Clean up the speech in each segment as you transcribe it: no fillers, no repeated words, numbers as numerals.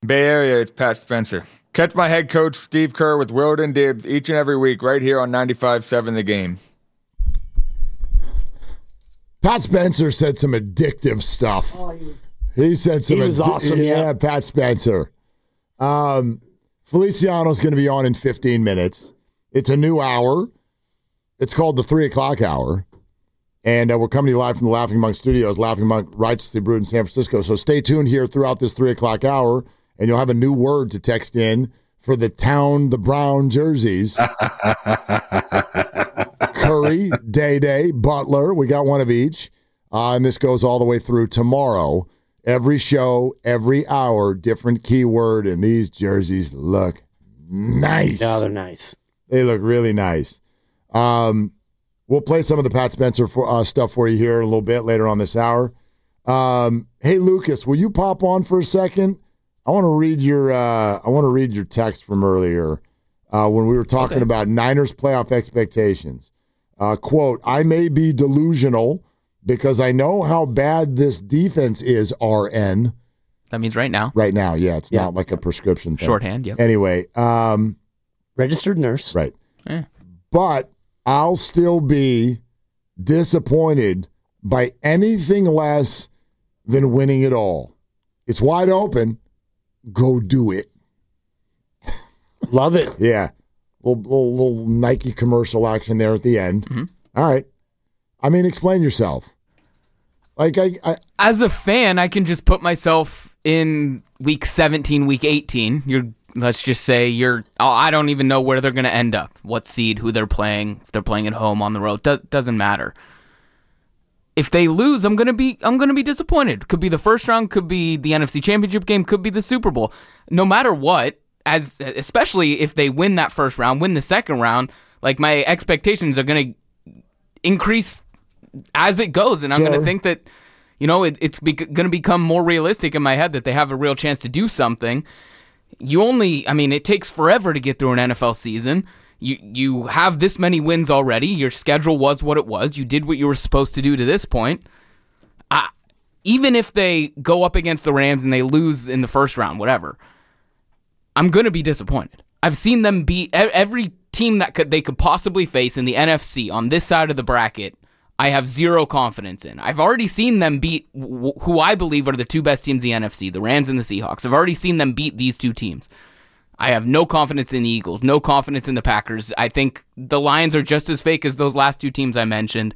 Bay Area, it's Pat Spencer. Catch my head coach, Steve Kerr, with Willard and Dibs each and every week right here on 95.7 The Game. Pat Spencer said some addictive stuff. He said some. He was awesome, yeah. Pat Spencer. Feliciano's going to be on in 15 minutes. It's a new hour. It's called the 3 o'clock hour. And we're coming to you live from the Laughing Monk Studios, Laughing Monk Righteously Brewed in San Francisco. So stay tuned here throughout this 3 o'clock hour, and you'll have a new word to text in for the brown jerseys. Curry, Day, Butler. We got one of each. And this goes all the way through tomorrow. Every show, every hour, different keyword, and these jerseys look nice. Yeah, they're nice. They look really nice. We'll play some of the Pat Spencer stuff for you here in a little bit later on this hour. Hey, Lucas, will you pop on for a second? I want to read your text from earlier when we were talking about Niners playoff expectations. Quote, I may be delusional because I know how bad this defense is, RN. That means right now. Right now, yeah. It's not like a prescription thing. Shorthand, yep. Anyway. Registered nurse. Right. Yeah. But I'll still be disappointed by anything less than winning it all. It's wide open. Go do it. Love it. Yeah. Little Nike commercial action there at the end. Mm-hmm. All right. I mean, explain yourself. Like I as a fan, I can just put myself in week 17, week 18. Let's just say I don't even know where they're going to end up, what seed, who they're playing, if they're playing at home, on the road. Doesn't matter. If they lose, I'm gonna be disappointed. Could be the first round, could be the NFC Championship game, could be the Super Bowl. No matter what, especially if they win that first round, win the second round, like my expectations are gonna increase as it goes, and I'm gonna think that it's gonna become more realistic in my head that they have a real chance to do something. It takes forever to get through an NFL season. You have this many wins already. Your schedule was what it was. You did what you were supposed to do to this point. Even if they go up against the Rams and they lose in the first round, whatever, I'm going to be disappointed. I've seen them beat every team that they could possibly face in the NFC on this side of the bracket. I have zero confidence in. I've already seen them beat who I believe are the two best teams in the NFC, the Rams and the Seahawks. I've already seen them beat these two teams. I have no confidence in the Eagles, no confidence in the Packers. I think the Lions are just as fake as those last two teams I mentioned.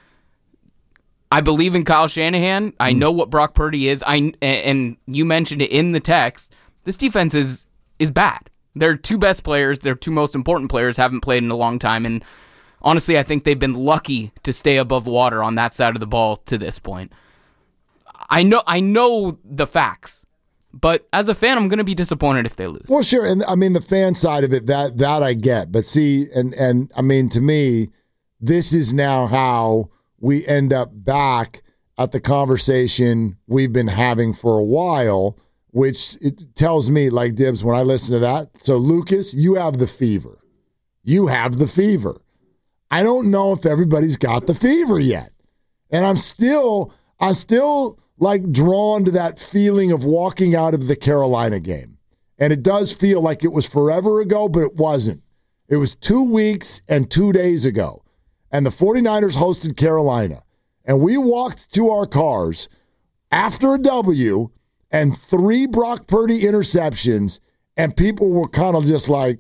I believe in Kyle Shanahan. I know what Brock Purdy is. And you mentioned it in the text. This defense is bad. Their two best players, their two most important players, haven't played in a long time. And honestly, I think they've been lucky to stay above water on that side of the ball to this point. I know the facts. But as a fan, I'm going to be disappointed if they lose. Well, sure, and I mean the fan side of it, that I get. But see, and I mean to me, this is now how we end up back at the conversation we've been having for a while, which it tells me, like Dibs, when I listen to that. So Lucas, you have the fever. You have the fever. I don't know if everybody's got the fever yet, and I'm still like drawn to that feeling of walking out of the Carolina game. And it does feel like it was forever ago, but it wasn't. It was 2 weeks and 2 days ago. And the 49ers hosted Carolina. And we walked to our cars after a W and 3 Brock Purdy interceptions, and people were kind of just like,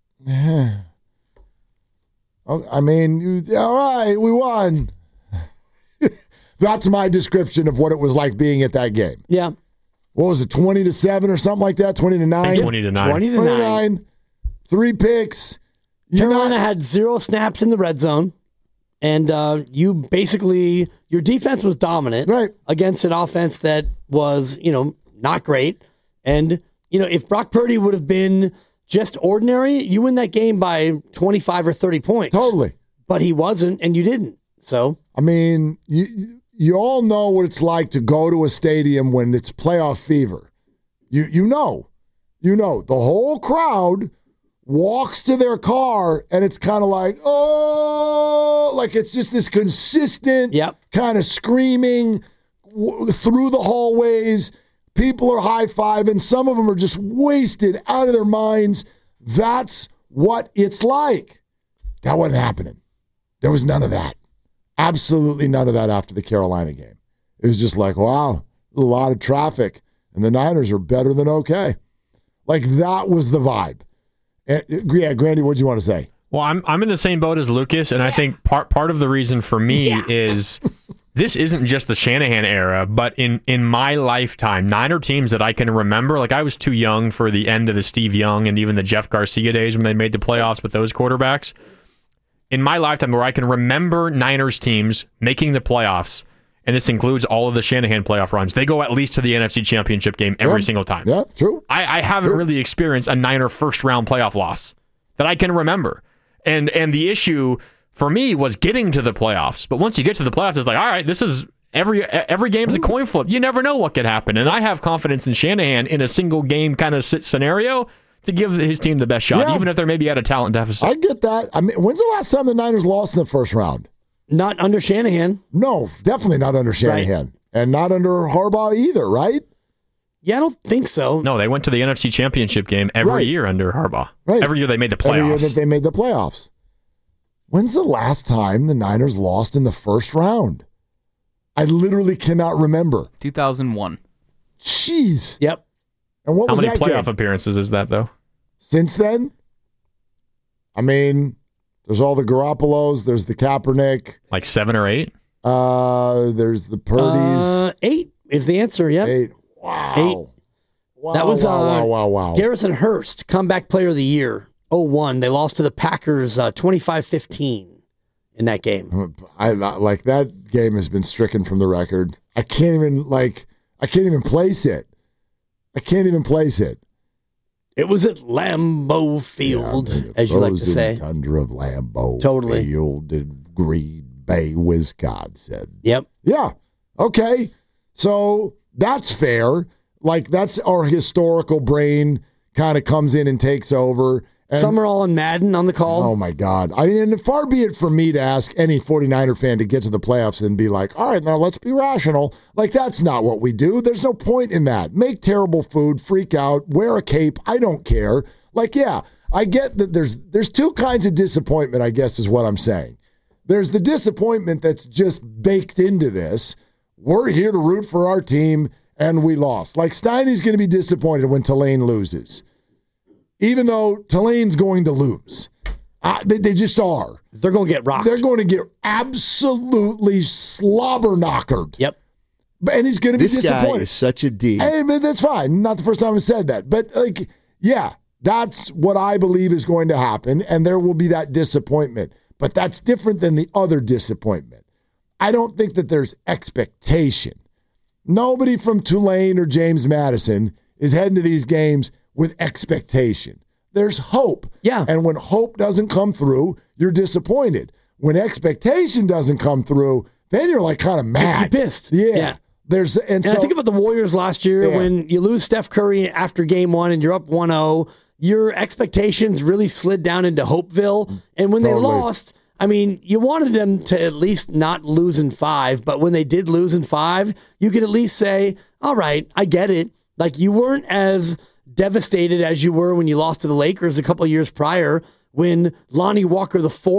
I mean, all right, we won. That's my description of what it was like being at that game. Yeah. What was it, 20-7 or something like that? 20-9? 20-9. 20-9. 3 picks. Carolina had 0 snaps in the red zone, and your defense was dominant against an offense that was, not great. And, if Brock Purdy would have been just ordinary, you win that game by 25 or 30 points. Totally. But he wasn't, and you didn't. So, I mean, you all know what it's like to go to a stadium when it's playoff fever. You know. The whole crowd walks to their car, and it's kind of like, like it's just this consistent kind of screaming through the hallways. People are high-fiving. Some of them are just wasted out of their minds. That's what it's like. That wasn't happening. There was none of that. Absolutely none of that after the Carolina game. It was just like, wow, a lot of traffic, and the Niners are better than okay. Like, that was the vibe. Yeah, Grandy, what do you want to say? Well, I'm in the same boat as Lucas, and I think part of the reason for me is this isn't just the Shanahan era, but in my lifetime, Niner teams that I can remember, like I was too young for the end of the Steve Young and even the Jeff Garcia days when they made the playoffs with those quarterbacks. In my lifetime, where I can remember Niners teams making the playoffs, and this includes all of the Shanahan playoff runs, they go at least to the NFC Championship game every single time. Yeah, true. I haven't really experienced a Niner first-round playoff loss that I can remember. And the issue for me was getting to the playoffs. But once you get to the playoffs, it's like, all right, this is every game's a coin flip. You never know what could happen. And I have confidence in Shanahan in a single game kind of scenario to give his team the best shot, even if they're maybe at a talent deficit. I get that. I mean, when's the last time the Niners lost in the first round? Not under Shanahan. No, definitely not under Shanahan. Right. And not under Harbaugh either, right? Yeah, I don't think so. No, they went to the NFC Championship game every year under Harbaugh. Right. Every year they made the playoffs. Every year that they made the playoffs. When's the last time the Niners lost in the first round? I literally cannot remember. 2001. Jeez. Yep. And what How was many that playoff game? appearances is that, though? Since then? I mean, there's all the Garoppolos. There's the Kaepernick. Like 7 or 8? There's the Purdy's. 8 is the answer, yep. 8. Wow. 8. Wow. That was wow. Garrison Hurst, comeback player of the year, 2001. They lost to the Packers 25-15 in that game. I like that game has been stricken from the record. I can't even place it. It was at Lambeau Field, as you like to say. Tundra of Lambeau Totally. Field in Green Bay, Wisconsin. Yep. Yeah. Okay. So that's fair. Like, that's our historical brain kind of comes in and takes over. And, some are all in Madden on the call. Oh, my God. I mean, and far be it from me to ask any 49er fan to get to the playoffs and be like, all right, now let's be rational. Like, that's not what we do. There's no point in that. Make terrible food, freak out, wear a cape. I don't care. Like, yeah, I get that there's two kinds of disappointment, I guess is what I'm saying. There's the disappointment that's just baked into this. We're here to root for our team, and we lost. Like, Steiny's going to be disappointed when Tulane loses, even though Tulane's going to lose. They just are. They're going to get rocked. They're going to get absolutely slobber-knockered. Yep. And he's going to be disappointed. This guy is such a D. Hey, but that's fine. Not the first time I've said that. But, like, yeah, that's what I believe is going to happen, and there will be that disappointment. But that's different than the other disappointment. I don't think that there's expectation. Nobody from Tulane or James Madison is heading to these games with expectation. There's hope. Yeah. And when hope doesn't come through, you're disappointed. When expectation doesn't come through, then you're like kind of mad. You're pissed. Yeah. And I think about the Warriors last year when you lose Steph Curry after game 1 and you're up 1-0. Your expectations really slid down into Hopeville. And when they lost, I mean, you wanted them to at least not lose in 5, but when they did lose in 5, you could at least say, all right, I get it. Like, you weren't as devastated as you were when you lost to the Lakers a couple of years prior when Lonnie Walker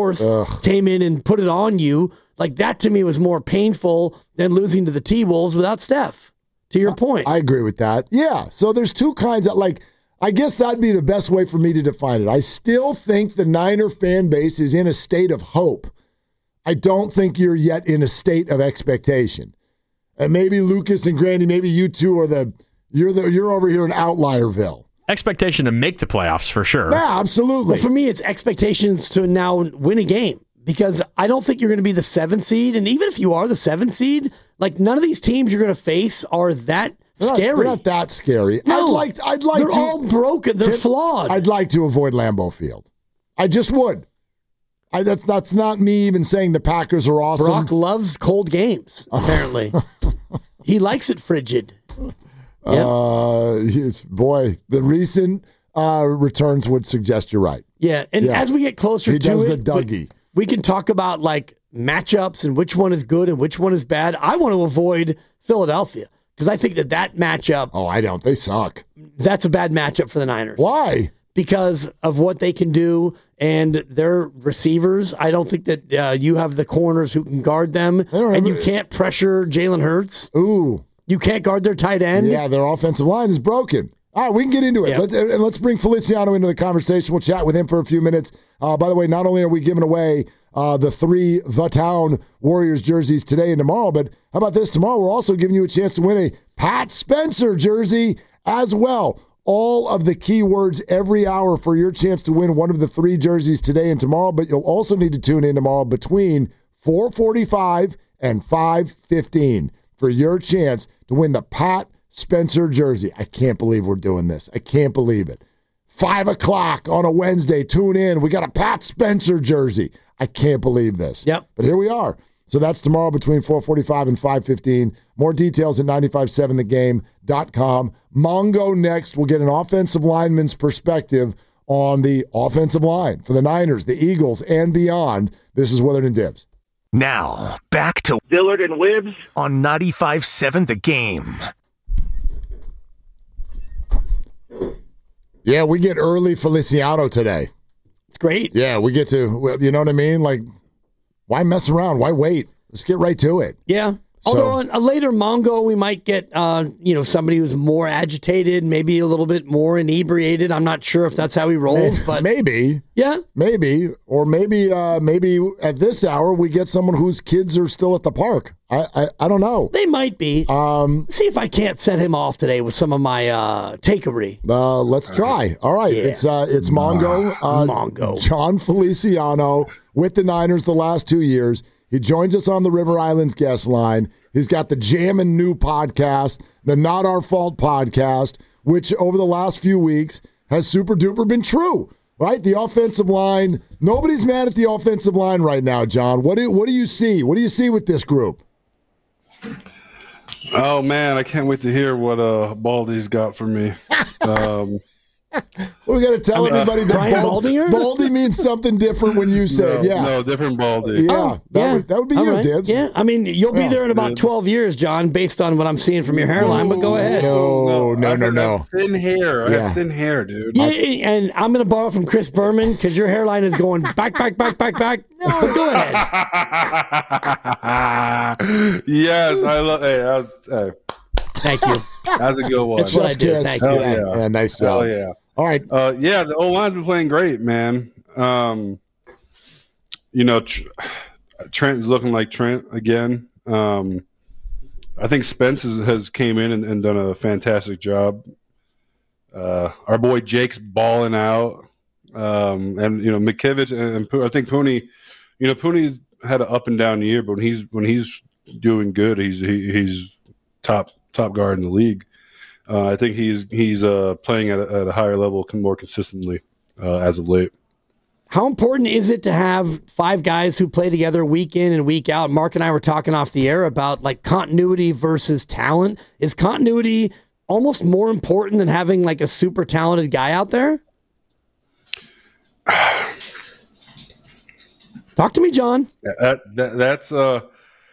IV came in and put it on you. Like, that to me was more painful than losing to the T-Wolves without Steph, to your point. I agree with that. Yeah, so there's two kinds of, like, I guess that'd be the best way for me to define it. I still think the Niner fan base is in a state of hope. I don't think you're yet in a state of expectation. And maybe Lucas and Grandy, maybe you two are you're over here in Outlierville. Expectation to make the playoffs for sure. Yeah, absolutely. Well, for me, it's expectations to now win a game because I don't think you're going to be the 7th seed. And even if you are the 7th seed, like, none of these teams you're going to face are that scary. They're not that scary. No, I'd like they're to, all broken. They're flawed. I'd like to avoid Lambeau Field. I just would. That's not me even saying the Packers are awesome. Brock loves cold games, apparently. He likes it frigid. Boy, the recent returns would suggest you're right. Yeah, and as we get closer he to does it, the Dougie. We can talk about, like, matchups and which one is good and which one is bad. I want to avoid Philadelphia Because I think that matchup. Oh, I don't. They suck. That's a bad matchup for the Niners. Why? Because of what they can do and their receivers. I don't think that you have the corners who can guard them, and you can't pressure Jalen Hurts. Ooh. You can't guard their tight end. Yeah, their offensive line is broken. All right, we can get into it. Yeah. Let's bring Feliciano into the conversation. We'll chat with him for a few minutes. By the way, not only are we giving away the 3 The Town Warriors jerseys today and tomorrow, but how about this? Tomorrow we're also giving you a chance to win a Pat Spencer jersey as well. All of the keywords every hour for your chance to win one of the 3 jerseys today and tomorrow, but you'll also need to tune in tomorrow between 4:45 and 5:15 for your chance to win the Pat Spencer jersey. I can't believe we're doing this. I can't believe it. 5 o'clock on a Wednesday, tune in. We got a Pat Spencer jersey. I can't believe this. Yep. But here we are. So that's tomorrow between 4:45 and 5:15. More details at 957thegame.com. Mongo next. We'll get an offensive lineman's perspective on the offensive line for the Niners, the Eagles, and beyond. This is Willard and Dibs. Now, back to Dillard and Wibbs on 95.7 The Game. Yeah, we get early Feliciano today. It's great. Yeah, we get to, you know what I mean? Like, why mess around? Why wait? Let's get right to it. Yeah. Although on a later Mongo, we might get, somebody who's more agitated, maybe a little bit more inebriated. I'm not sure if that's how he rolls, but maybe. Yeah. Maybe. Or maybe at this hour we get someone whose kids are still at the park. I don't know. They might be. See if I can't set him off today with some of my takeaway. Let's try. All right. Yeah. It's Mongo. Mongo. John Feliciano with the Niners the last 2 years. He joins us on the River Islands guest line. He's got the Jammin' New podcast, the Not Our Fault podcast, which over the last few weeks has super duper been true, right? The offensive line, nobody's mad at the offensive line right now, John. What do you see? What do you see with this group? Oh, man, I can't wait to hear what Baldy's got for me. We got to tell everybody that Baldy means something different when you say it. Yeah. No, different Baldy. Yeah. That would be your Dibs. Yeah. I mean, you'll be there in about 12 years, John, based on what I'm seeing from your hairline, but go ahead. No. I have thin hair. I have thin hair, dude. Yeah, and I'm going to borrow from Chris Berman because your hairline is going back. No. But go ahead. Yes, I love. Hey, thank you. That's a good one. It's just kiss. Thank you. Yeah, nice job. Oh yeah. All right. The O-line's been playing great, man. Trent is looking like Trent again. I think Spence has came in and done a fantastic job. Our boy Jake's balling out. And McKivitz and I think Pooney, Pooney's had an up and down year, but when he's doing good, he's top guard in the league. I think he's playing at a higher level more consistently as of late. How important is it to have 5 guys who play together week in and week out? Mark and I were talking off the air about like continuity versus talent. Is continuity almost more important than having like a super talented guy out there? Talk to me, John. That's it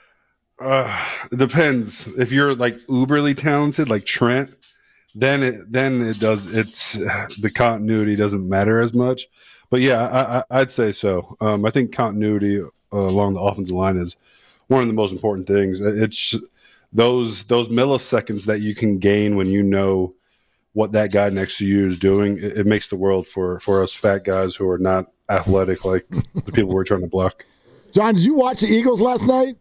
depends. If you're like uberly talented, like Trent, then it does. It's the continuity doesn't matter as much. But yeah, I'd say so. I think continuity along the offensive line is one of the most important things. It's those milliseconds that you can gain when you know what that guy next to you is doing. It makes the world for us fat guys who are not athletic like the people we're trying to block. John, did you watch the Eagles last night?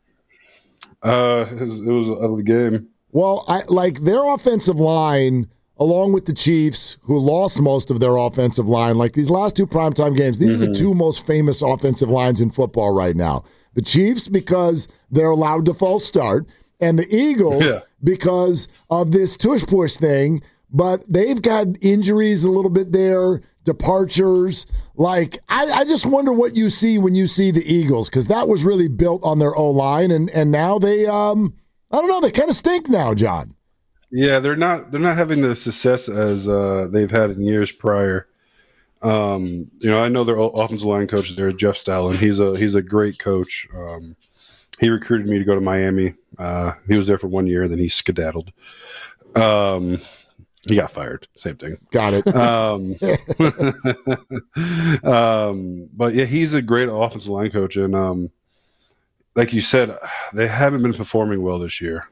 It was an ugly game. Well, their offensive line, along with the Chiefs, who lost most of their offensive line, like these last 2 primetime games, these are the 2 most famous offensive lines in football right now. The Chiefs, because they're allowed to false start, and the Eagles, because of this tush-push thing, but they've got injuries a little bit there, departures. Like, I just wonder what you see when you see the Eagles, because that was really built on their O-line, and now they, I don't know, they kind of stink now, John. Yeah, they're not having the success as they've had in years prior. I know their offensive line coach there, Jeff Stalin. He's a great coach. he recruited me to go to Miami. He was there for 1 year, then he skedaddled. He got fired. Same thing. Got it. But yeah, he's a great offensive line coach, and like you said, they haven't been performing well this year.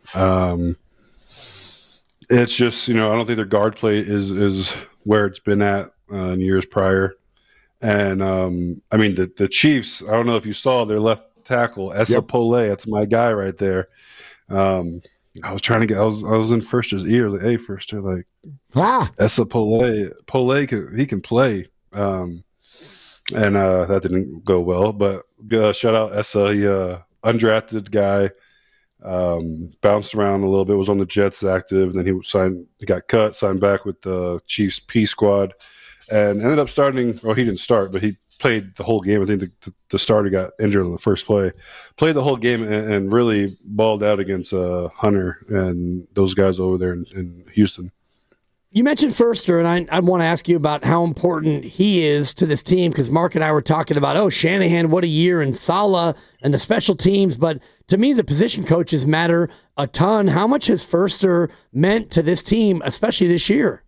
It's just, I don't think their guard play is where it's been at in years prior. And the Chiefs, I don't know if you saw their left tackle, Essa Pole. That's my guy right there. I was trying to get. I was in Firster's ear. Like, hey, Firster, like, Essa Pole, he can play. And that didn't go well. But shout out Essa, he undrafted guy, bounced around a little bit. Was on the Jets active, and then he got cut, signed back with the Chiefs P squad, and ended up starting. Well, he didn't start, but he played the whole game. I think the starter got injured on the first play. Played the whole game and really balled out against Hunter and those guys over there in Houston. You mentioned Firster, and I want to ask you about how important he is to this team, because Mark and I were talking about, Shanahan, what a year, and Saleh and the special teams. But to me, the position coaches matter a ton. How much has Firster meant to this team, especially this year?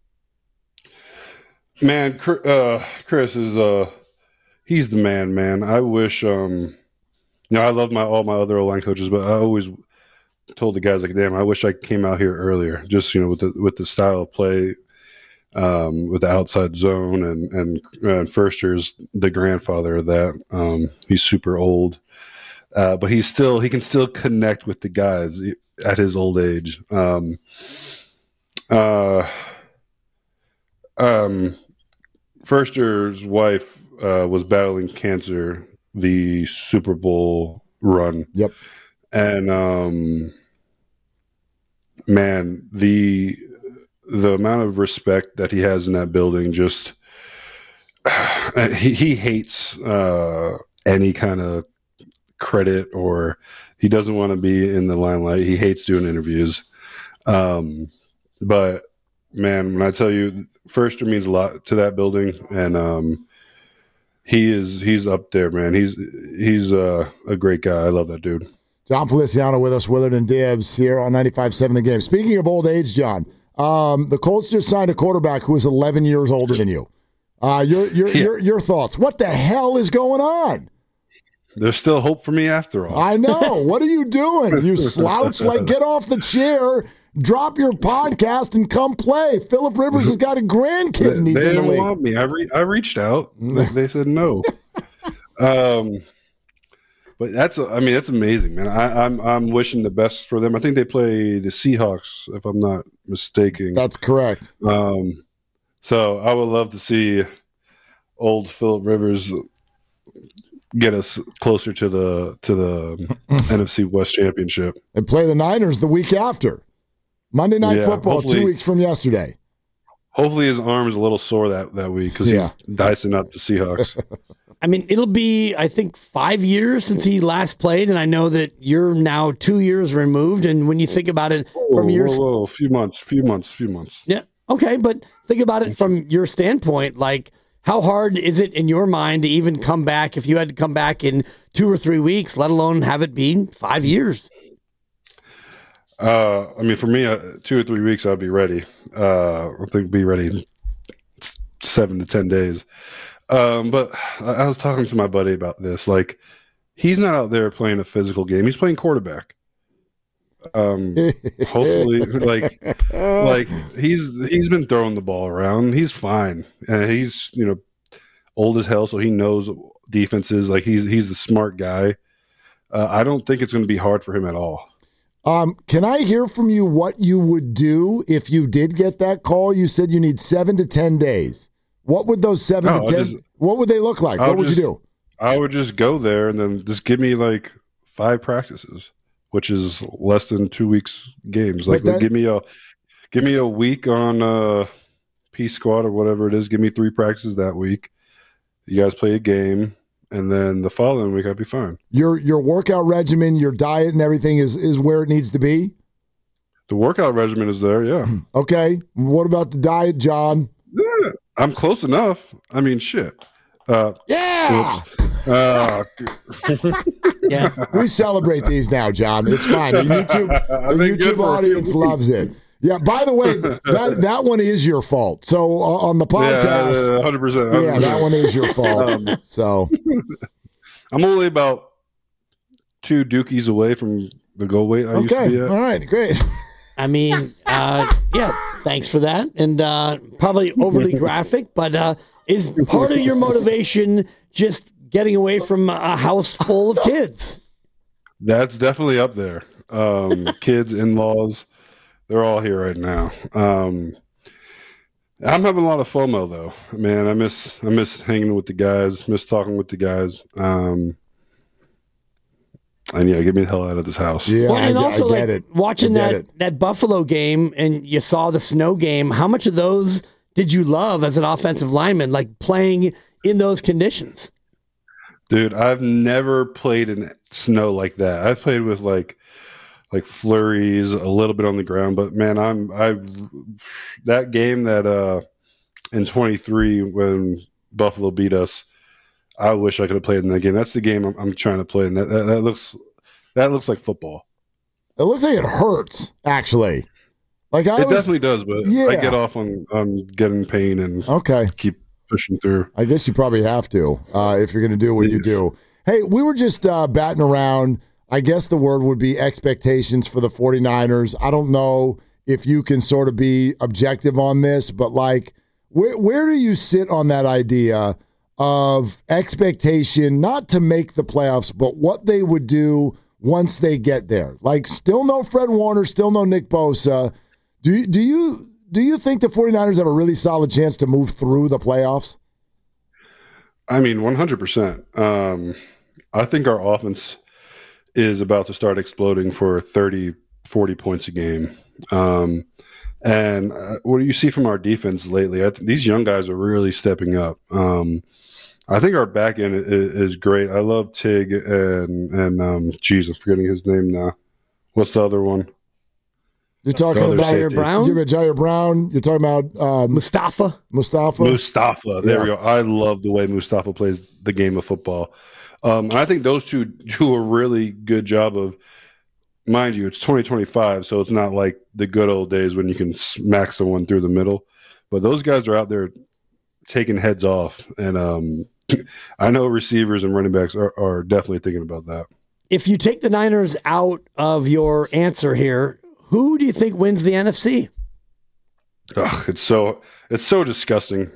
Man, Chris is he's the man. I wish, I love all my other O-line coaches, but I always told the guys, like, damn, I wish I came out here earlier, just, with the style of play, with the outside zone, and Firster's the grandfather of that. He's super old, but he can still connect with the guys at his old age. Firster's wife was battling cancer the Super Bowl run. Yep. And man, the amount of respect that he has in that building, just he hates any kind of credit, or he doesn't want to be in the limelight. He hates doing interviews. But man, when I tell you, Firster means a lot to that building, and he's up there, man. He's a great guy. I love that dude. John Feliciano with us, Willard and Dibbs here on 95.7 The Game. Speaking of old age, John, the Colts just signed a quarterback who is 11 years older than you. Your thoughts? What the hell is going on? There's still hope for me after all. I know. What are you doing? You slouch, get off the chair, drop your podcast, and come play. Phillip Rivers has got a grandkid, and he's they in the didn't league. want me. I reached out. They said no. But that's amazing, man. I'm wishing the best for them. I think they play the Seahawks, if I'm not mistaken. That's correct. So I would love to see old Phillip Rivers get us closer to the NFC West Championship and play the Niners the week after. Monday Night Football, 2 weeks from yesterday. Hopefully his arm is a little sore that week, because he's dicing up the Seahawks. I mean, it'll be, I think, 5 years since he last played, and I know that you're now 2 years removed. And when you think about it from your a few months. Yeah, okay, but think about it from your standpoint. Like, how hard is it in your mind to even come back if you had to come back in 2 or 3 weeks, let alone have it be 5 years? For me, 2 or 3 weeks, I'd be ready. I think be ready in 7 to 10 days. But I was talking to my buddy about this. Like, he's not out there playing a physical game. He's playing quarterback. Hopefully, like he's been throwing the ball around. He's fine, and he's old as hell, so he knows defenses. Like, he's a smart guy. I don't think it's going to be hard for him at all. Can I hear from you what you would do if you did get that call? You said you need 7 to 10 days. What would those 7 to 10? What would they look like? What would you do? I would just go there and then just give me like 5 practices, which is less than 2 weeks games. Like, give me a week on P squad or whatever it is. Give me 3 practices that week. You guys play a game, and then the following week I'd be fine. Your workout regimen, your diet, and everything is where it needs to be. The workout regimen is there, yeah. Okay. What about the diet, John? Yeah, I'm close enough. I mean, shit. Yeah. We celebrate these now, John. It's fine. The YouTube audience loves it. Yeah, by the way, that one is your fault. So on the podcast, 100%. Yeah, that one is your fault. So I'm only about 2 dookies away from the goal weight I used to be at. All right, great. I mean, thanks for that. And probably overly graphic, but is part of your motivation just getting away from a house full of kids? That's definitely up there. Kids, in-laws, they're all here right now. I'm having a lot of FOMO though. Man, I miss hanging with the guys, miss talking with the guys. And get me the hell out of this house. Yeah, well, and also I get it. Watching that Buffalo game, and you saw the snow game. How much of those did you love as an offensive lineman, like playing in those conditions? Dude, I've never played in snow like that. I've played with like flurries, a little bit on the ground, but man, that game that in 23 when Buffalo beat us, I wish I could have played in that game. That's the game I'm trying to play, and that looks like football. It looks like it hurts, actually. It definitely does, but I get off on getting pain and keep pushing through. I guess you probably have to if you're going to do what you do. Hey, we were just batting around. I guess the word would be expectations for the 49ers. I don't know if you can sort of be objective on this, but where do you sit on that idea of expectation, not to make the playoffs, but what they would do once they get there? Still no Fred Warner, still no Nick Bosa. Do you think the 49ers have a really solid chance to move through the playoffs? I mean, 100%. I think our offense is about to start exploding for 30, 40 points a game. And what do you see from our defense lately? These young guys are really stepping up. I think our back end is great. I love Tig and I'm forgetting his name now. What's the other one? You're talking about Jair Brown? Jair Brown. You're talking about Mustafa. There we go. I love the way Mustafa plays the game of football. I think those two do a really good job of, mind you, it's 2025, so it's not like the good old days when you can smack someone through the middle. But those guys are out there taking heads off. And I know receivers and running backs are definitely thinking about that. If you take the Niners out of your answer here, who do you think wins the NFC? Oh, it's so disgusting.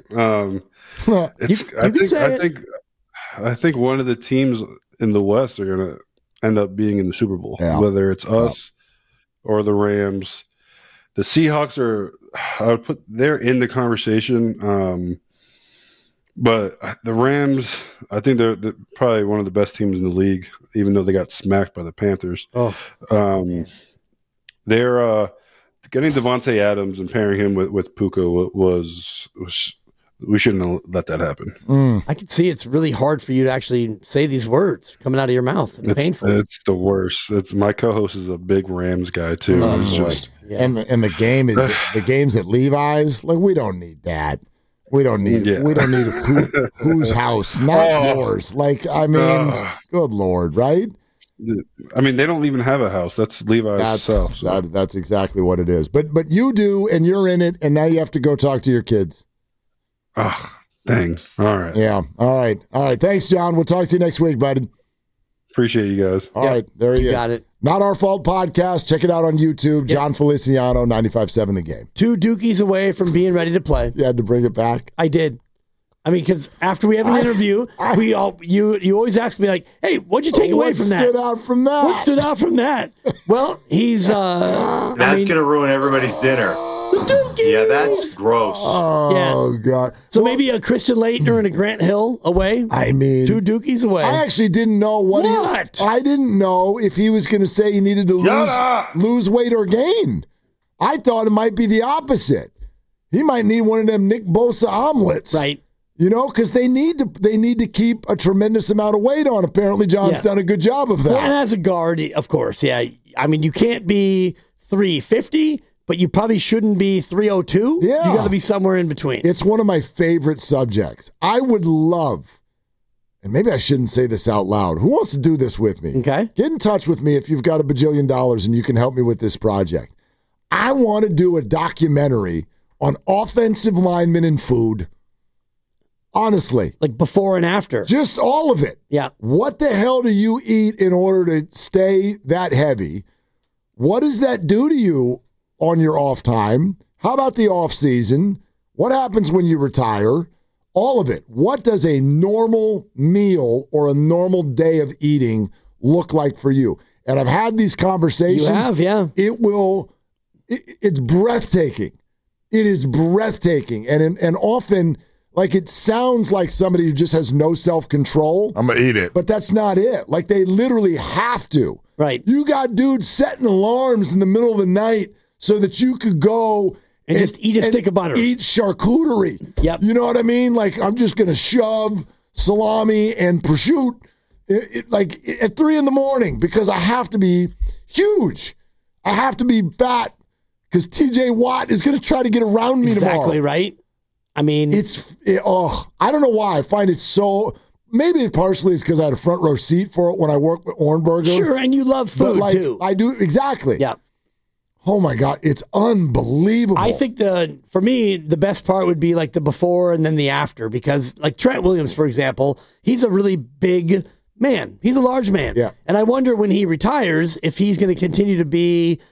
I think one of the teams in the West are going to end up being in the Super Bowl, whether it's us or the Rams. The Seahawks they're in the conversation. But the Rams, I think they're probably one of the best teams in the league, even though they got smacked by the Panthers. They're getting Devontae Adams and pairing him with Puka was we shouldn't have let that happen. I can see it's really hard for you to actually say these words coming out of your mouth. It's painful. It's the worst. My co-host is a big Rams guy too. And the game is the game's at Levi's. We don't need that. We don't need whose house, not yours. Good Lord, right? I mean, they don't even have a house. That's Levi's self. So. That's exactly what it is. But you do, and you're in it, and now you have to go talk to your kids. Oh, dang. All right. Yeah. All right. Thanks, John. We'll talk to you next week, buddy. Appreciate you guys. All right. There he is. Got it. Not Our Fault podcast. Check it out on YouTube. Yep. John Feliciano, 95.7 The Game. 2 Dookies away from being ready to play. You had to bring it back. I did. I mean, because after we have an interview, you always ask me hey, what'd you take away from that? What stood out from that? What stood out from that? Well, he's that's gonna ruin everybody's dinner. The Dookies. Yeah, that's gross. Oh God. So maybe a Christian Laettner and a Grant Hill away. I mean, 2 Dookies away. I actually didn't know what. I didn't know if he was going to say he needed to lose weight or gain. I thought it might be the opposite. He might need one of them Nick Bosa omelets, right? Because they need to keep a tremendous amount of weight on. Apparently, John's done a good job of that. Well, and as a guard, of course, yeah. I mean, you can't be 350. But you probably shouldn't be 302. Yeah. You got to be somewhere in between. It's one of my favorite subjects. I would love and maybe I shouldn't say this out loud. Who wants to do this with me? Okay. Get in touch with me if you've got $1 bajillion and you can help me with this project. I want to do a documentary on offensive linemen and food. Honestly. Like before and after. Just all of it. Yeah. What the hell do you eat in order to stay that heavy? What does that do to you on your off time? How about the off season? What happens when you retire? All of it. What does a normal meal or a normal day of eating look like for you? And I've had these conversations. You have, yeah. It's breathtaking. It is breathtaking. And often, like, it sounds like somebody who just has no self-control. I'm going to eat it. But that's not it. Like, they literally have to. Right. You got dudes setting alarms in the middle of the night so that you could go and just eat a stick of butter. Eat charcuterie. Yep. You know what I mean? Like, I'm just going to shove salami and prosciutto like at 3 a.m. because I have to be huge. I have to be fat because TJ Watt is going to try to get around me tomorrow. Exactly right. I mean, I don't know why I find it so. Maybe it partially is because I had a front row seat for it when I worked with Ornberger. Sure, and you love food too. I do, exactly. Yeah. Oh my God, it's unbelievable. I think for me, the best part would be like the before and then the after, because like Trent Williams, for example, he's a really big man. He's a large man. Yeah. And I wonder when he retires if he's going to continue to be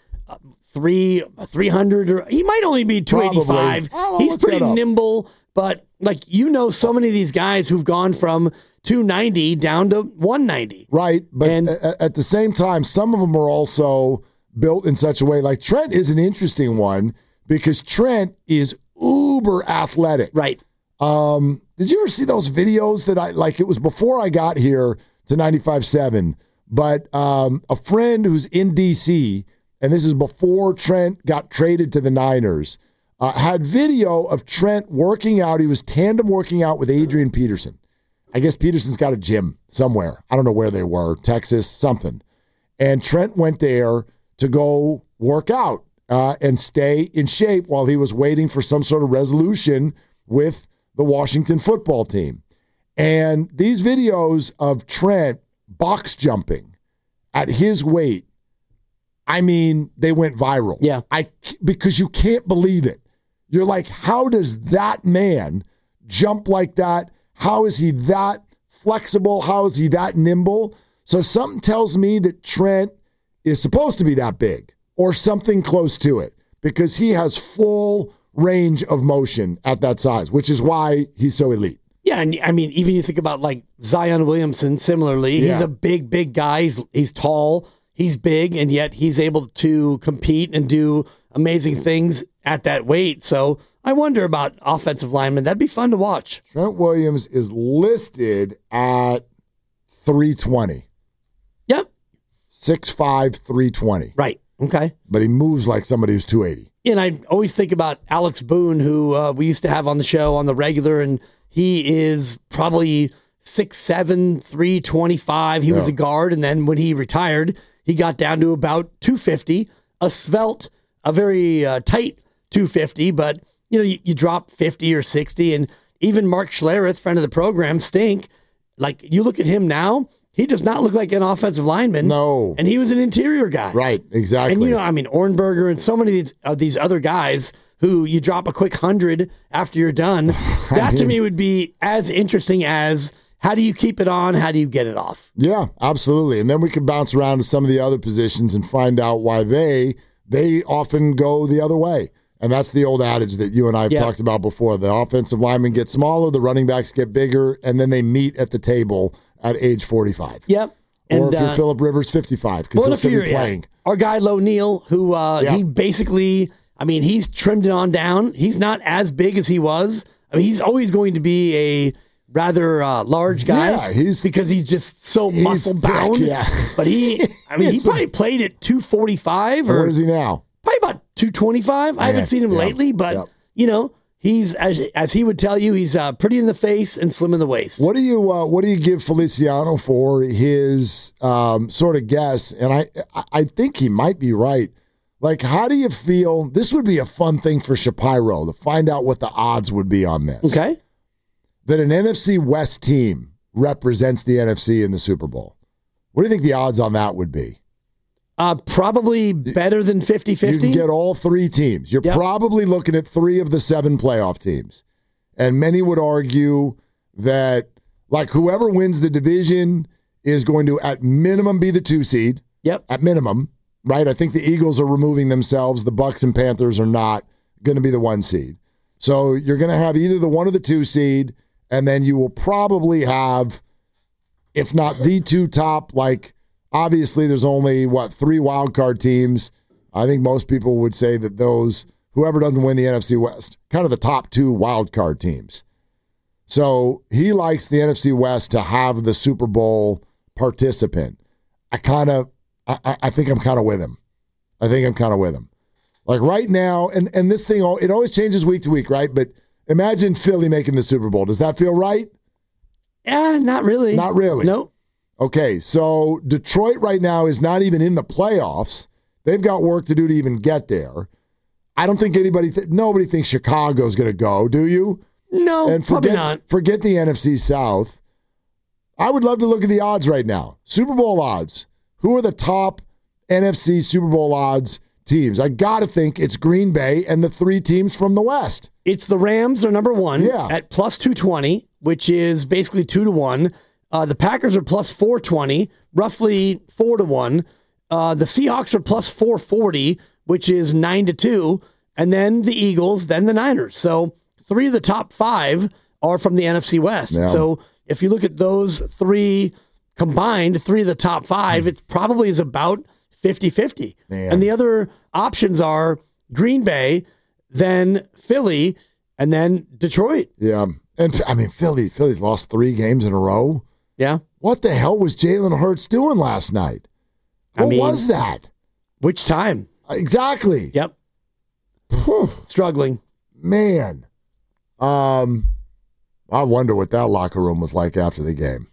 300, or he might only be 285. He's pretty nimble, but like, so many of these guys who've gone from 290 down to 190. Right. But at the same time, some of them are also built in such a way. Like Trent is an interesting one because Trent is uber athletic. Right. Did you ever see those videos that it was before I got here to 95.7, but a friend who's in DC, and this is before Trent got traded to the Niners, had video of Trent working out. He was tandem working out with Adrian Peterson. I guess Peterson's got a gym somewhere. I don't know where they were, Texas, something. And Trent went there to go work out and stay in shape while he was waiting for some sort of resolution with the Washington football team. And these videos of Trent box jumping at his weight, I mean, they went viral. Yeah. Because you can't believe it. You're like, how does that man jump like that? How is he that flexible? How is he that nimble? So something tells me that Trent is supposed to be that big or something close to it because he has full range of motion at that size, which is why he's so elite. Yeah, and I mean, even you think about like Zion Williamson, similarly, he's a big guy. He's tall, he's big, and yet he's able to compete and do amazing things at that weight. So I wonder about offensive linemen. That'd be fun to watch. Trent Williams is listed at 320. Yep. 6'5", 320. Right. Okay. But he moves like somebody who's 280. And I always think about Alex Boone, who we used to have on the show on the regular, and he is probably 6'7", 325. He was a guard, and then when he retired, he got down to about 250, a svelte, a very tight 250, but you drop 50 or 60, and even Mark Schlereth, friend of the program, Stink, like you look at him now, he does not look like an offensive lineman. No. And he was an interior guy. Right, exactly. And Ornberger and so many of these other guys who you drop a quick 100 after you're done, that to me would be as interesting as how do you keep it on, how do you get it off? Yeah, absolutely. And then we can bounce around to some of the other positions and find out why they often go the other way. And that's the old adage that you and I have talked about before. The offensive linemen get smaller, the running backs get bigger, and then they meet at the table at age 45. Yep. Or if you're Phillip Rivers, 55, because he'll still be playing. Our guy, Lo Neal, who he basically, he's trimmed it on down. He's not as big as he was. He's always going to be a rather large guy because he's just so muscle-bound. Yeah. But he probably played at 245. What is he now? Probably about 225. I haven't seen him lately, but, he's, as he would tell you, he's pretty in the face and slim in the waist. What do you give Feliciano for his sort of guess? And I think he might be right. Like, how do you feel? This would be a fun thing for Shapiro to find out what the odds would be on this. Okay. That an NFC West team represents the NFC in the Super Bowl. What do you think the odds on that would be? Probably better than 50-50. You can get all three teams. You're probably looking at 3 of the 7 playoff teams. And many would argue that like whoever wins the division is going to at minimum be the 2 seed. Yep. At minimum, right? I think the Eagles are removing themselves. The Bucks and Panthers are not going to be the 1 seed. So you're going to have either the 1 or the 2 seed, and then you will probably have, if not the 2 top, like obviously there's only, 3 wild card teams. I think most people would say that those, whoever doesn't win the NFC West, kind of the top 2 wild card teams. So he likes the NFC West to have the Super Bowl participant. I think I'm kind of with him. Like right now, and this thing, it always changes week to week, right? But imagine Philly making the Super Bowl. Does that feel right? Yeah, not really. Not really. Nope. Okay, so Detroit right now is not even in the playoffs. They've got work to do to even get there. I don't think nobody thinks Chicago's going to go, do you? No, and probably not. Forget the NFC South. I would love to look at the odds right now. Super Bowl odds. Who are the top NFC Super Bowl odds teams? I got to think it's Green Bay and the 3 teams from the West. It's the Rams are number 1 at plus 220, which is basically 2-1. The Packers are plus 420, roughly 4-1. The Seahawks are plus 440, which is 9-2. And then the Eagles, then the Niners. So 3 of the top 5 are from the NFC West. Yeah. So if you look at those 3 combined, 3 of the top 5, it probably is about 50-50. And the other options are Green Bay, then Philly, and then Detroit. Yeah. And I mean, Philly's lost 3 games in a row. Yeah. What the hell was Jalen Hurts doing last night? What was that? Which time? Exactly. Yep. Struggling. Man. I wonder what that locker room was like after the game.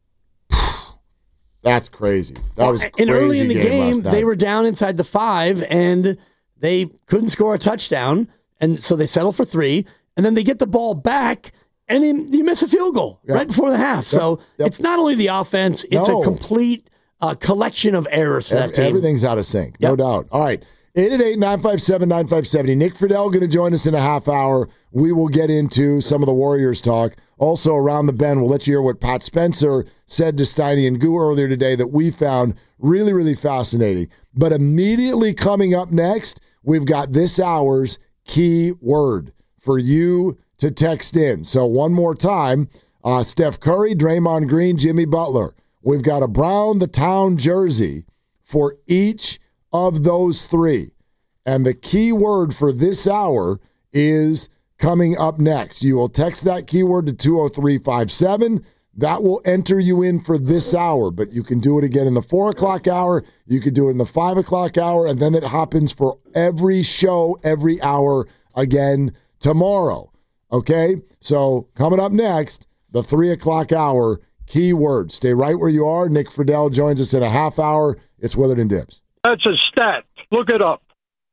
That's crazy. That was crazy. And early in the game, they were down inside the 5, and they couldn't score a touchdown, and so they settled for 3, and then they get the ball back, and then you miss a field goal right before the half. So it's not only the offense, it's a complete collection of errors for that team. Everything's out of sync, no doubt. All right. 888-957-9570. Nick Friedel going to join us in a half hour. We will get into some of the Warriors talk. Also, around the bend, we'll let you hear what Pat Spencer said to Steiny and Goo earlier today that we found really, really fascinating. But immediately coming up next, we've got this hour's key word for you to text in. So one more time, Steph Curry, Draymond Green, Jimmy Butler. We've got a Brown the Town jersey for each of those 3. And the key word for this hour is coming up next. You will text that keyword to 20357. That will enter you in for this hour, but you can do it again in the 4 o'clock hour. You could do it in the 5 o'clock hour, and then it happens for every show, every hour again tomorrow. Okay? So coming up next, the 3 o'clock hour keyword. Stay right where you are. Nick Friedel joins us in a half hour. It's Willard and Dibs. That's a stat. Look it up.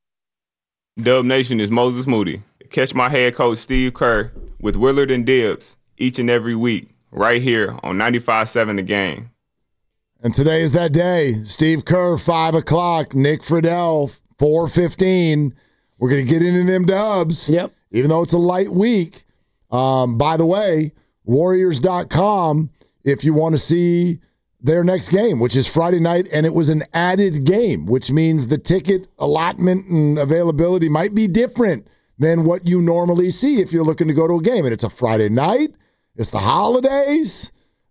Dub Nation is Moses Moody. Catch my head coach Steve Kerr with Willard and Dibs each and every week right here on 95.7 The Game. And today is that day. Steve Kerr, 5 o'clock. Nick Friedel, 4:15. We're going to get into them dubs. Yep. Even though it's a light week. By the way, Warriors.com, if you want to see their next game, which is Friday night, and it was an added game, which means the ticket allotment and availability might be different than what you normally see if you're looking to go to a game. And it's a Friday night. It's the holidays.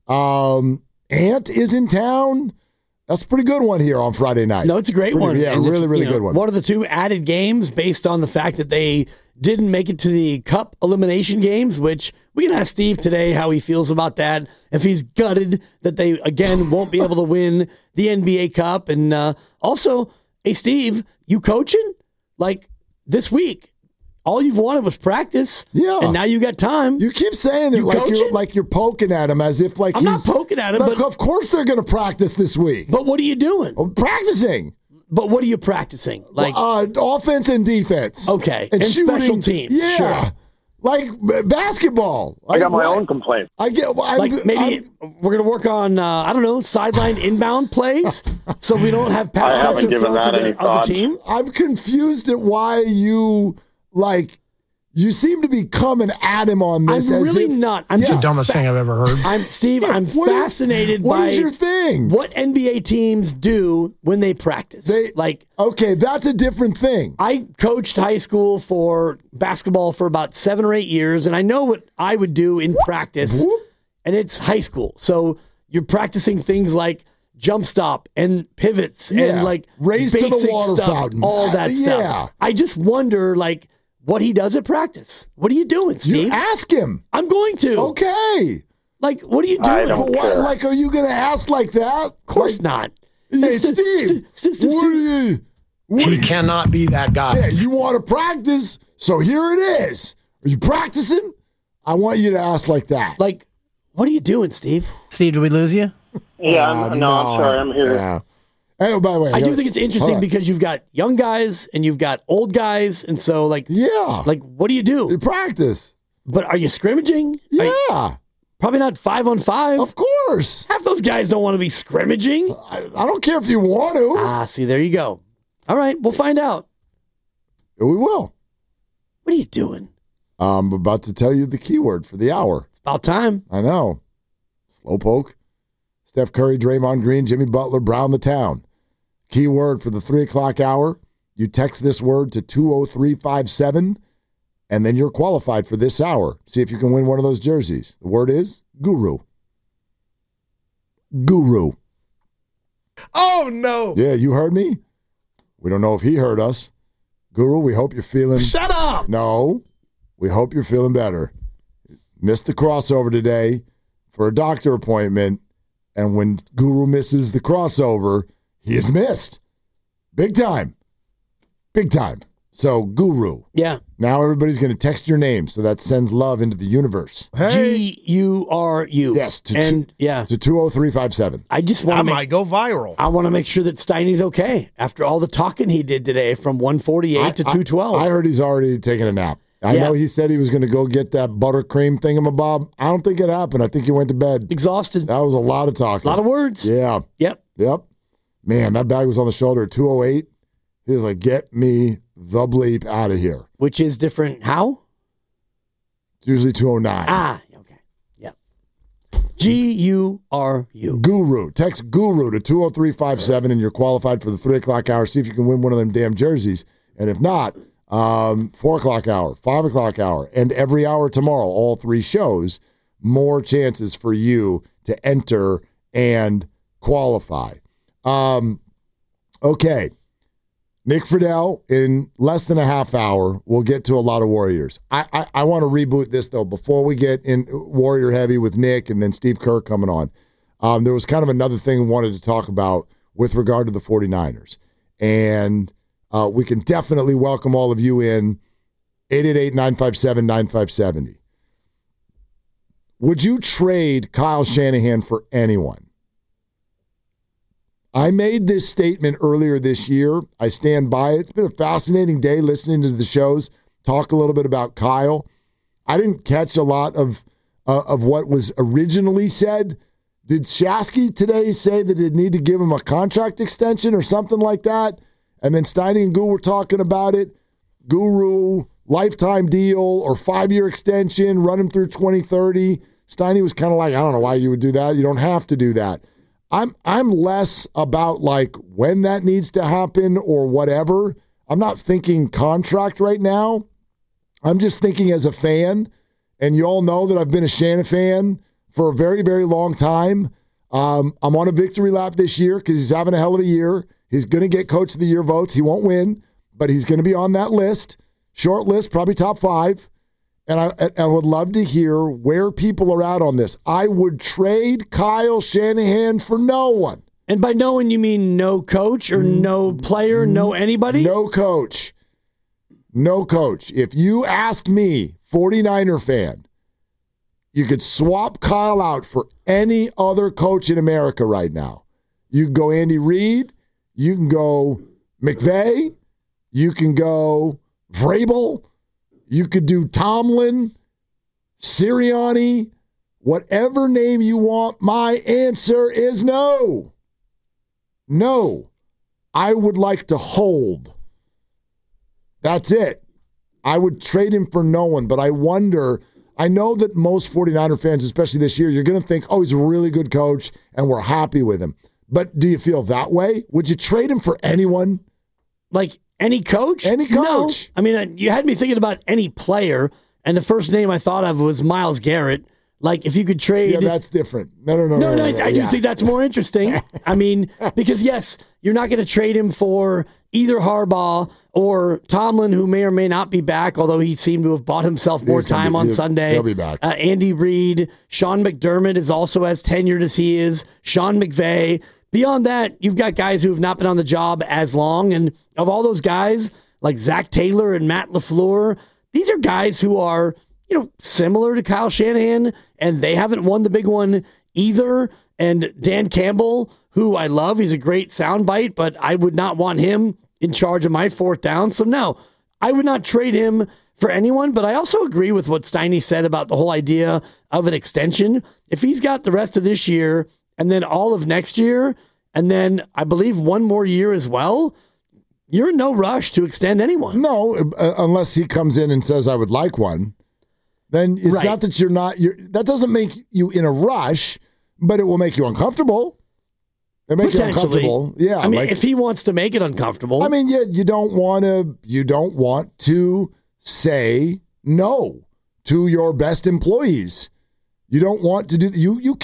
Ant is in town. That's a pretty good one here on Friday night. No, it's a great one. Yeah, and really good one. One of the 2 added games based on the fact that they didn't make it to the Cup elimination games, which we can ask Steve today how he feels about that, if he's gutted that they, again, won't be able to win the NBA Cup. And also, hey, Steve, you coaching? Like, this week, all you've wanted was practice. Yeah. And now you got time. You keep saying it like you're poking at him as if like I'm not poking at him. But of course they're going to practice this week. But what are you doing? Practicing. But what are you practicing? Like offense and defense. Okay. And special teams. Yeah. Sure. Like basketball. I got my own complaint. I get maybe we're going to work on I don't know, sideline inbound plays so we don't have Pat Spencer throw to the other team. I'm confused at why you you seem to be coming at him on this. I'm really not. I'm It's the dumbest thing I've ever heard. I'm fascinated by what is your thing? What NBA teams do when they practice. Okay, that's a different thing. I coached high school for basketball for about 7 or 8 years, and I know what I would do in practice, and it's high school. So you're practicing things like jump stop and pivots and like race to the water stuff, fountain. all that stuff. I just wonder, what he does at practice. What are you doing, Steve? You ask him. I'm going to. Okay. What are you doing? I don't care. Are you going to ask like that? Of course not. Hey, Steve. He cannot be that guy. Yeah, you want to practice, so here it is. Are you practicing? I want you to ask like that. What are you doing, Steve? Steve, did we lose you? Yeah, I'm sorry. I'm here. Yeah. Hey, by the way, I do think it's interesting because you've got young guys and you've got old guys, and so what do you do? You practice. But are you scrimmaging? Yeah. Probably not 5-on-5. Of course. Half those guys don't want to be scrimmaging. I don't care if you want to. See, there you go. All right, we'll find out. We will. What are you doing? I'm about to tell you the keyword for the hour. It's about time. I know. Slowpoke. Steph Curry, Draymond Green, Jimmy Butler, Brown the Town. Keyword for the 3 o'clock hour. You text this word to 20357, and then you're qualified for this hour. See if you can win one of those jerseys. The word is Guru. Guru. Oh, no. Yeah, you heard me? We don't know if he heard us. Guru, we hope you're feeling... Shut up! No. We hope you're feeling better. Missed the crossover today for a doctor appointment. And when Guru misses the crossover, he is missed. Big time. Big time. So, Guru. Yeah. Now everybody's going to text your name, so that sends love into the universe. Hey. GURU. Yes. To 20357. I just want to might go viral. I want to make sure that Steiny's okay after all the talking he did today from 148 to 212. I heard he's already taking a nap. I know he said he was going to go get that buttercream thingamabob. I don't think it happened. I think he went to bed. Exhausted. That was a lot of talking. A lot of words. Yeah. Yep. Man, that bag was on the shoulder at 208. He was like, get me the bleep out of here. Which is different. How? It's usually 209. Okay. Yep. GURU. Guru. Text Guru to 20357 and you're qualified for the 3 o'clock hour. See if you can win one of them damn jerseys. And if not, 4 o'clock hour, 5 o'clock hour, and every hour tomorrow, all 3 shows, more chances for you to enter and qualify. Okay. Nick Friedel, in less than a half hour, we'll get to a lot of Warriors. I want to reboot this, though, before we get in Warrior heavy with Nick and then Steve Kerr coming on. There was kind of another thing we wanted to talk about with regard to the 49ers. And we can definitely welcome all of you in 888-957-9570. Would you trade Kyle Shanahan for anyone? I made this statement earlier this year. I stand by it. It's been a fascinating day listening to the shows, talk a little bit about Kyle. I didn't catch a lot of what was originally said. Did Shasky today say that they'd need to give him a contract extension or something like that? And then Steiny and Guru were talking about it. Guru, lifetime deal or 5-year extension, run him through 2030. Steiny was kind of like, I don't know why you would do that. You don't have to do that. I'm less about like when that needs to happen or whatever. I'm not thinking contract right now. I'm just thinking as a fan, and you all know that I've been a Shanahan fan for a very, very long time. I'm on a victory lap this year because he's having a hell of a year. He's going to get Coach of the Year votes. He won't win, but he's going to be on that list. Short list, probably top 5. And I would love to hear where people are at on this. I would trade Kyle Shanahan for no one. And by no one, you mean no coach or no player, no anybody? No coach. No coach. If you asked me, 49er fan, you could swap Kyle out for any other coach in America right now. You can go Andy Reid. You can go McVay. You can go Vrabel. You could do Tomlin, Sirianni, whatever name you want. My answer is no. No. I would like to hold. That's it. I would trade him for no one, but I wonder, I know that most 49er fans, especially this year, you're going to think, oh, he's a really good coach and we're happy with him. But do you feel that way? Would you trade him for anyone? Like any coach? Any coach. No. I mean, you had me thinking about any player, and the first name I thought of was Myles Garrett. Like, if you could trade... Yeah, that's different. No. I do think that's more interesting. I mean, because, yes, you're not going to trade him for either Harbaugh or Tomlin, who may or may not be back, although he seemed to have bought himself more time on Sunday. He'll be back. Andy Reid. Sean McDermott is also as tenured as he is. Sean McVay. Beyond that, you've got guys who have not been on the job as long. And of all those guys, like Zach Taylor and Matt LaFleur, these are guys who are... similar to Kyle Shanahan, and they haven't won the big one either. And Dan Campbell, who I love, he's a great soundbite, but I would not want him in charge of my fourth down. So no, I would not trade him for anyone, but I also agree with what Steiny said about the whole idea of an extension. If he's got the rest of this year and then all of next year, and then I believe one more year as well, you're in no rush to extend anyone. No, unless he comes in and says, I would like one. Then it's not that that doesn't make you in a rush, but it will make you uncomfortable. It makes you uncomfortable. Yeah. I mean, if he wants to make it uncomfortable. I mean, you don't want to say no to your best employees. You don't want to do you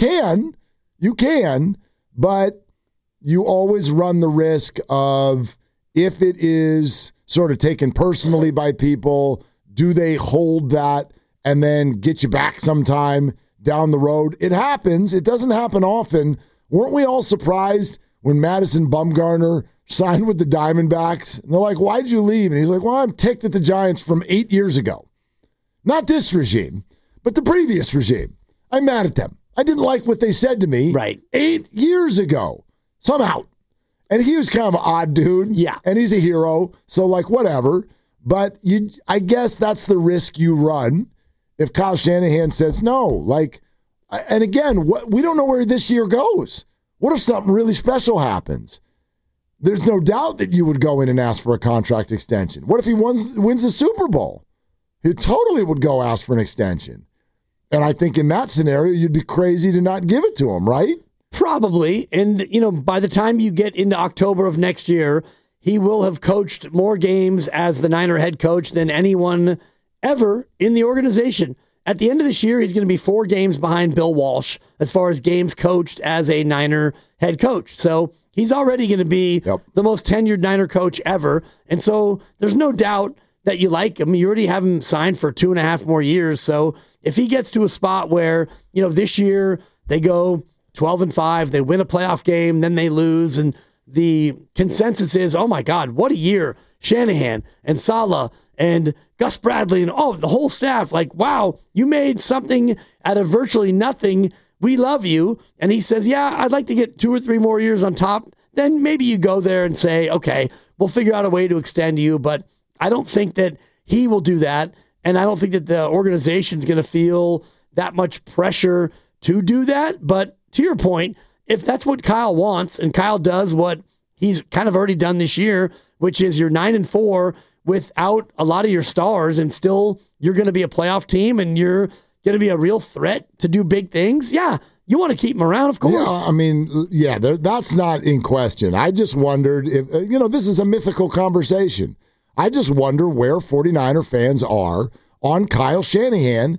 can, but you always run the risk of, if it is sort of taken personally by people, do they hold that and then get you back sometime down the road? It happens. It doesn't happen often. Weren't we all surprised when Madison Bumgarner signed with the Diamondbacks? And they're like, why'd you leave? And he's like, well, I'm ticked at the Giants from 8 years ago. Not this regime, but the previous regime. I'm mad at them. I didn't like what they said to me 8 years ago. So I'm out. And he was kind of an odd dude. Yeah. And he's a hero. So, like, whatever. But I guess that's the risk you run if Kyle Shanahan says no. Like, and again, we don't know where this year goes. What if something really special happens? There's no doubt that you would go in and ask for a contract extension. What if he wins the Super Bowl? He totally would go ask for an extension. And I think in that scenario, you'd be crazy to not give it to him, right? Probably. And, by the time you get into October of next year, he will have coached more games as the Niner head coach than anyone ever in the organization. At the end of this year, he's going to be 4 games behind Bill Walsh as far as games coached as a Niner head coach. So he's already going to be the most tenured Niner coach ever. And so there's no doubt that you like him. You already have him signed for 2.5 more years. So if he gets to a spot where, this year they go 12-5, they win a playoff game, then they lose, and the consensus is, oh my God, what a year. Shanahan and Saleh and Gus Bradley and the whole staff, like, wow, you made something out of virtually nothing. We love you. And he says, yeah, I'd like to get 2 or 3 more years on top. Then maybe you go there and say, okay, we'll figure out a way to extend you. But I don't think that he will do that. And I don't think that the organization's going to feel that much pressure to do that. But to your point, if that's what Kyle wants, and Kyle does what he's kind of already done this year, which is you're 9-4 without a lot of your stars, and still you're going to be a playoff team and you're going to be a real threat to do big things. Yeah, you want to keep him around, of course. Yeah, I mean, that's not in question. I just wondered if, this is a mythical conversation. I just wonder where 49er fans are on Kyle Shanahan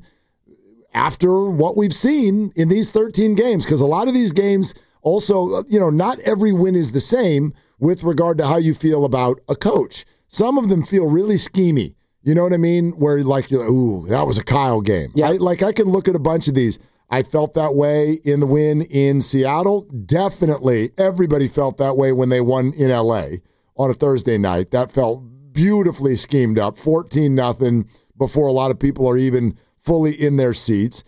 after what we've seen in these 13 games, because a lot of these games also, not every win is the same with regard to how you feel about a coach. Some of them feel really schemy. You know what I mean? Where you're like, ooh, that was a Kyle game. Yeah. I can look at a bunch of these. I felt that way in the win in Seattle. Definitely everybody felt that way when they won in L.A. on a Thursday night. That felt beautifully schemed up, 14-0 before a lot of people are even fully in their seats.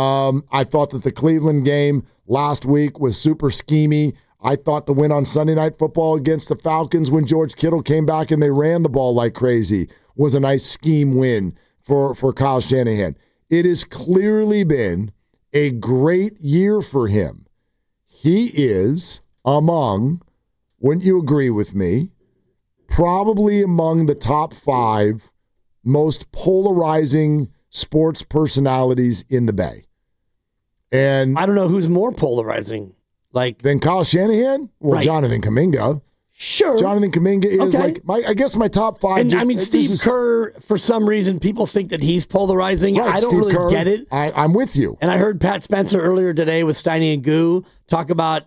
I thought that the Cleveland game last week was super schemy. I thought the win on Sunday Night Football against the Falcons when George Kittle came back and they ran the ball like crazy was a nice scheme win for Kyle Shanahan. It has clearly been a great year for him. He is among, wouldn't you agree with me, probably among the top 5 most polarizing sports personalities in the Bay. And I don't know who's more polarizing. Than Kyle Shanahan? Well, right. Jonathan Kuminga. Sure. Jonathan Kuminga is I guess my top 5. And Steve Kerr, for some reason, people think that he's polarizing. Right, I don't Steve really Kerr, get it. I'm with you. And I heard Pat Spencer earlier today with Steiny and Goo talk about,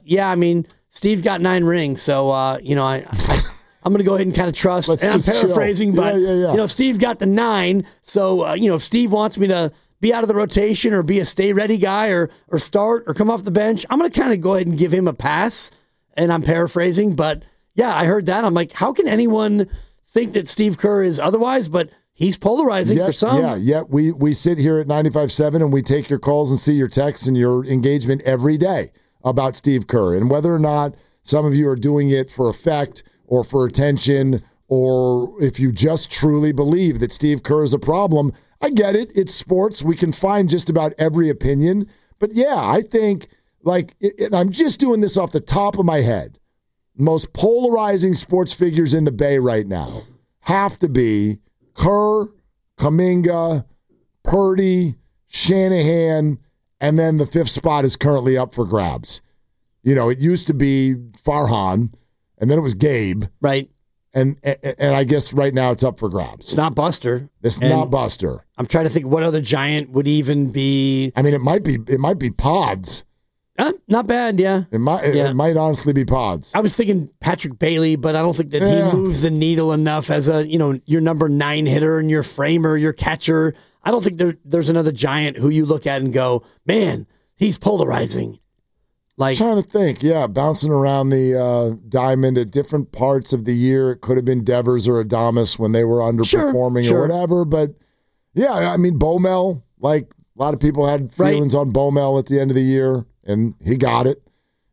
Steve's got 9 rings, so, I'm going to go ahead and kind of trust. And I'm paraphrasing, but, Steve got the 9, so, if Steve wants me to be out of the rotation or be a stay-ready guy or start or come off the bench, I'm going to kind of go ahead and give him a pass. And I'm paraphrasing, but yeah, I heard that. I'm like, how can anyone think that Steve Kerr is otherwise? But he's polarizing for some. Yeah. We sit here at 95.7 and we take your calls and see your texts and your engagement every day about Steve Kerr. And whether or not some of you are doing it for effect or for attention, or if you just truly believe that Steve Kerr is a problem, I get it. It's sports. We can find just about every opinion. But yeah, I think, and I'm just doing this off the top of my head, most polarizing sports figures in the Bay right now have to be Kerr, Kuminga, Purdy, Shanahan, and then the 5th spot is currently up for grabs. It used to be Farhan, and then it was Gabe. Right. And I guess right now it's up for grabs. It's not Buster. It's not Buster. I'm trying to think what other giant would even be. I mean, it might be Pods. Not bad, yeah. It might honestly be Pods. I was thinking Patrick Bailey, but I don't think that he moves the needle enough as your number 9 hitter and your framer, your catcher. I don't think there's another giant who you look at and go, man, he's polarizing. I'm trying to think, bouncing around the diamond at different parts of the year. It could have been Devers or Adames when they were underperforming or whatever. But yeah, I mean, Baumel, a lot of people had feelings on Baumel at the end of the year. And he got it,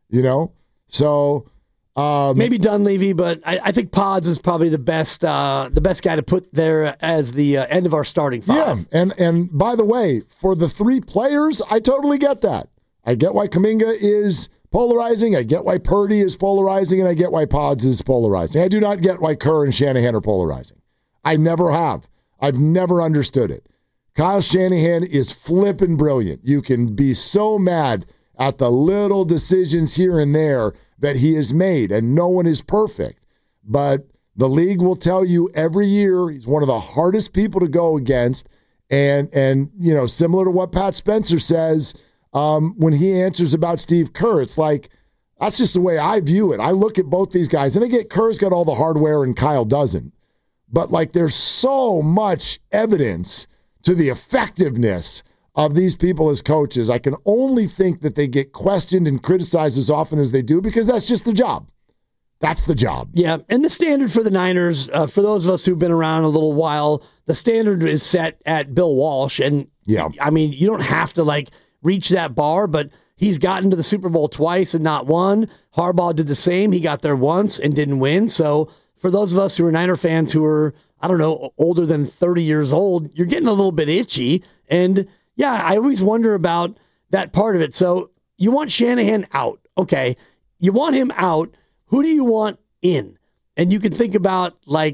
So maybe Dunleavy, but I think Pods is probably the best guy to put there as the end of our starting 5. Yeah, and by the way, for the 3 players, I totally get that. I get why Kuminga is polarizing. I get why Purdy is polarizing, and I get why Pods is polarizing. I do not get why Kerr and Shanahan are polarizing. I never have. I've never understood it. Kyle Shanahan is flippin' brilliant. You can be so mad at the little decisions here and there that he has made, and no one is perfect. But the league will tell you every year he's one of the hardest people to go against, and similar to what Pat Spencer says when he answers about Steve Kerr, it's that's just the way I view it. I look at both these guys, and I get Kerr's got all the hardware and Kyle doesn't. But there's so much evidence to the effectiveness of these people as coaches. I can only think that they get questioned and criticized as often as they do because that's just their job. That's the job. Yeah, and the standard for the Niners, for those of us who've been around a little while, the standard is set at Bill Walsh. And, I mean, you don't have to, reach that bar, but he's gotten to the Super Bowl twice and not won. Harbaugh did the same. He got there once and didn't win. So for those of us who are Niner fans who are, older than 30 years old, you're getting a little bit itchy. And yeah, I always wonder about that part of it. So you want Shanahan out. Okay. You want him out. Who do you want in? And you can think about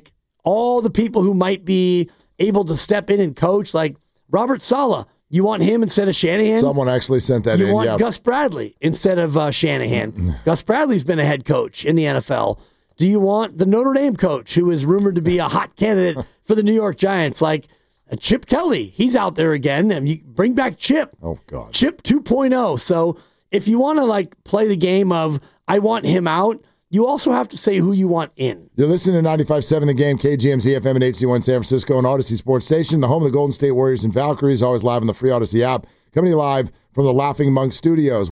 all the people who might be able to step in and coach, like Robert Saleh. You want him instead of Shanahan? Someone actually sent that in. You want Gus Bradley instead of Shanahan. Gus Bradley's been a head coach in the NFL. Do you want the Notre Dame coach who is rumored to be a hot candidate for the New York Giants? Chip Kelly, he's out there again. And you bring back Chip. Oh, God. Chip 2.0. So if you want to play the game of I want him out, you also have to say who you want in. You're listening to 95.7 The Game, KGMZ FM and HD1 San Francisco and Odyssey Sports Station, the home of the Golden State Warriors and Valkyries, always live on the free Odyssey app. Coming to you live from the Laughing Monk Studios.